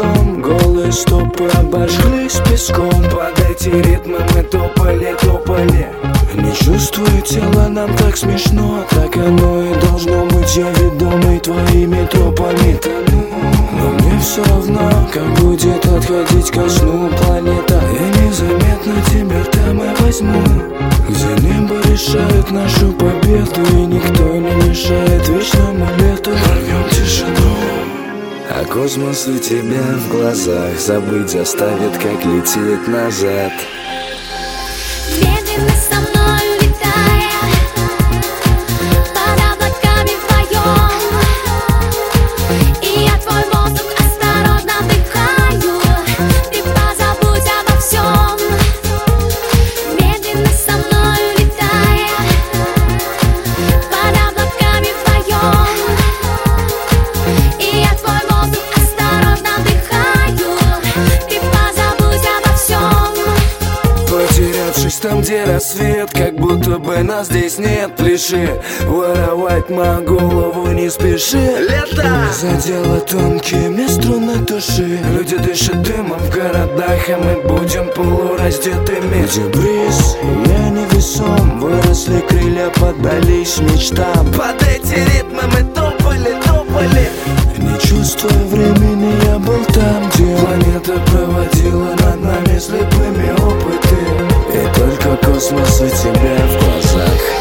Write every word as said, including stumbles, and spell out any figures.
весом. Голые стопы обожглись песком. Под эти ритмы мы топали, топали. Не чувствую тела, нам так смешно. Так оно и должно быть, я ведомый твоими тропами тону. Но мне все равно, как будет отходить ко сну планета. И незаметно тебя там и возьму, где небо решает нашу победу, и никто не мешает вечному лету. Порвем тишину, а космос у тебя в глазах забыть заставит, как летит назад. Медленно со мною летая под облаками вдвоем, и я твой воздух осторожно вдыхаю. Ты позабудь обо всем. Медленно со мною летая под облаками вдвоем, и я твой воздух осторожно вдыхаю. Ты позабудь обо всем. Потерявшись там, где рассвет, как будто бы нас здесь нет. Пляши, воровать мою голову не спеши. Лето задело тонкими струны души. Люди дышат дымом в городах, а мы будем полураздетыми. Где бриз, я невесом. Выросли крылья, поддались мечтам. Под эти ритмы мы топали, топали. Не чувствуя времени, я был там, где планета проводила над нами слепыми опыты. И только космос у тебя в глазах.